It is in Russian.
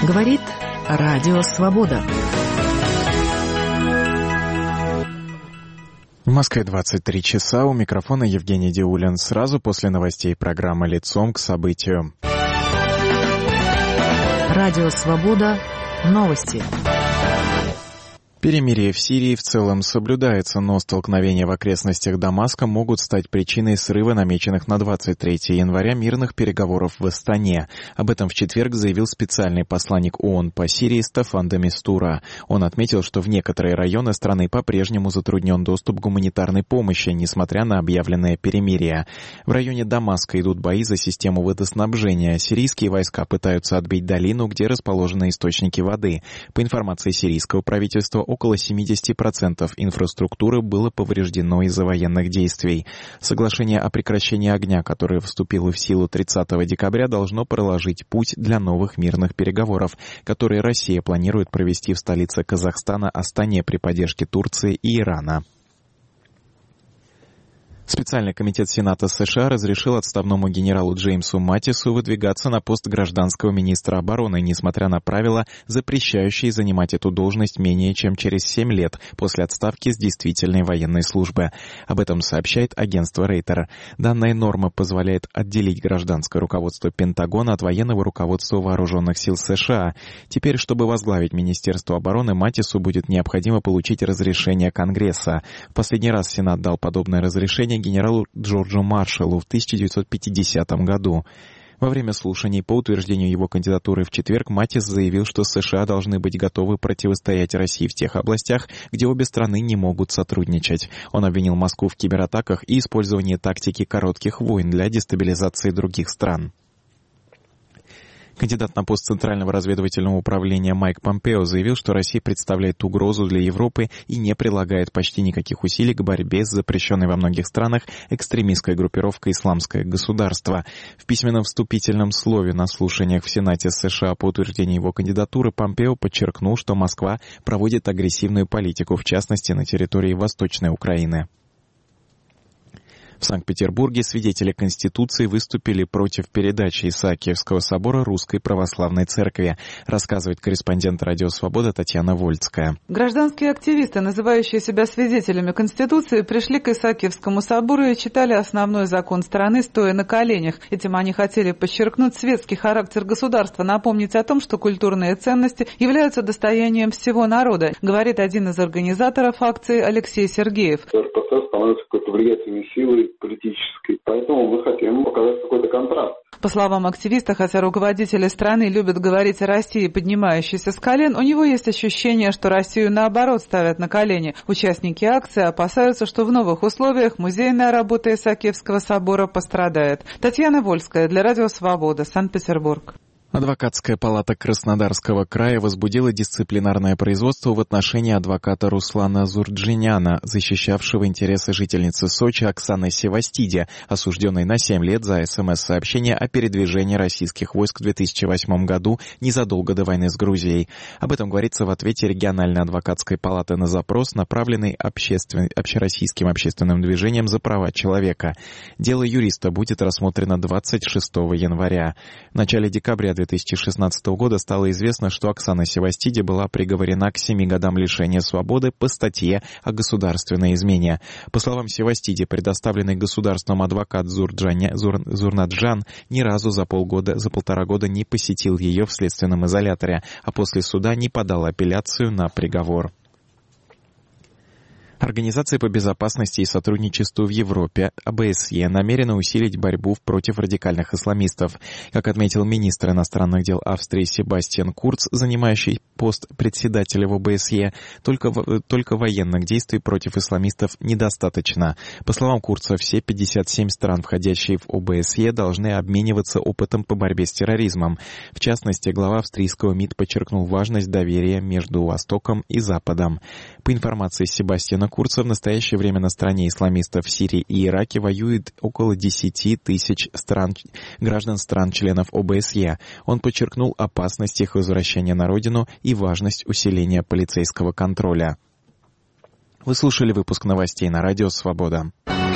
Говорит Радио Свобода. В Москве 23 часа. У микрофона Евгений Диулин. Сразу после новостей программа «Лицом к событию». Радио Свобода. Новости. Перемирие в Сирии в целом соблюдается, но столкновения в окрестностях Дамаска могут стать причиной срыва намеченных на 23 января мирных переговоров в Астане. Об этом в четверг заявил специальный посланник ООН по Сирии Стаффан де Мистура. Он отметил, что в некоторые районы страны по-прежнему затруднен доступ к гуманитарной помощи, несмотря на объявленное перемирие. В районе Дамаска идут бои за систему водоснабжения. Сирийские войска пытаются отбить долину, где расположены источники воды. По информации сирийского правительства, около 70% инфраструктуры было повреждено из-за военных действий. Соглашение о прекращении огня, которое вступило в силу 30 декабря, должно проложить путь для новых мирных переговоров, которые Россия планирует провести в столице Казахстана Астане при поддержке Турции и Ирана. Специальный комитет Сената США разрешил отставному генералу Джеймсу Маттису выдвигаться на пост гражданского министра обороны, несмотря на правила, запрещающие занимать эту должность менее чем через 7 лет после отставки с действительной военной службы. Об этом сообщает агентство Рейтер. Данная норма позволяет отделить гражданское руководство Пентагона от военного руководства вооруженных сил США. Теперь, чтобы возглавить Министерство обороны, Маттису будет необходимо получить разрешение Конгресса. В последний раз Сенат дал подобное разрешение генералу Джорджу Маршаллу в 1950 году. Во время слушаний по утверждению его кандидатуры в четверг Маттис заявил, что США должны быть готовы противостоять России в тех областях, где обе страны не могут сотрудничать. Он обвинил Москву в кибератаках и использовании тактики коротких войн для дестабилизации других стран. Кандидат на пост Центрального разведывательного управления Майк Помпео заявил, что Россия представляет угрозу для Европы и не прилагает почти никаких усилий к борьбе с запрещенной во многих странах экстремистской группировкой «Исламское государство». В письменном вступительном слове на слушаниях в Сенате США по утверждению его кандидатуры Помпео подчеркнул, что Москва проводит агрессивную политику, в частности, на территории Восточной Украины. В Санкт-Петербурге свидетели Конституции выступили против передачи Исаакиевского собора Русской Православной Церкви, рассказывает корреспондент «Радио Свобода» Татьяна Вольцкая. Гражданские активисты, называющие себя свидетелями Конституции, пришли к Исаакиевскому собору и читали основной закон страны, стоя на коленях. Этим они хотели подчеркнуть светский характер государства, напомнить о том, что культурные ценности являются достоянием всего народа, говорит один из организаторов акции Алексей Сергеев. РПЦ становится какой-то влиятельной силой политической, поэтому мы хотим показать какой-то контраст. По словам активиста, хотя руководители страны любят говорить о России, поднимающейся с колен, у него есть ощущение, что Россию наоборот ставят на колени. Участники акции опасаются, что в новых условиях музейная работа Исаакиевского собора пострадает. Татьяна Вольская для Радио Свобода, Санкт-Петербург. Адвокатская палата Краснодарского края возбудила дисциплинарное производство в отношении адвоката Руслана Зурджиняна, защищавшего интересы жительницы Сочи Оксаны Севастиди, осужденной на 7 лет за СМС-сообщение о передвижении российских войск в 2008 году, незадолго до войны с Грузией. Об этом говорится в ответе региональной адвокатской палаты на запрос, направленный общероссийским общественным движением за права человека. Дело юриста будет рассмотрено 26 января. В начале декабря 2016 года стало известно, что Оксана Севастиди была приговорена к 7 годам лишения свободы по статье о государственной измене. По словам Севастиди, предоставленный государством адвокат Зурнаджан ни разу за полтора года не посетил ее в следственном изоляторе, а после суда не подал апелляцию на приговор. Организация по безопасности и сотрудничеству в Европе, ОБСЕ, намерена усилить борьбу против радикальных исламистов. Как отметил министр иностранных дел Австрии Себастьян Курц, занимающий пост председателя в ОБСЕ, только военных действий против исламистов недостаточно. По словам Курца, все 57 стран, входящие в ОБСЕ, должны обмениваться опытом по борьбе с терроризмом. В частности, глава австрийского МИД подчеркнул важность доверия между Востоком и Западом. По информации Себастьяна Курца, в настоящее время на стороне исламистов в Сирии и Ираке воюет около 10 тысяч граждан стран-членов ОБСЕ. Он подчеркнул опасность их возвращения на родину и важность усиления полицейского контроля. Вы слушали выпуск новостей на Радио Свобода.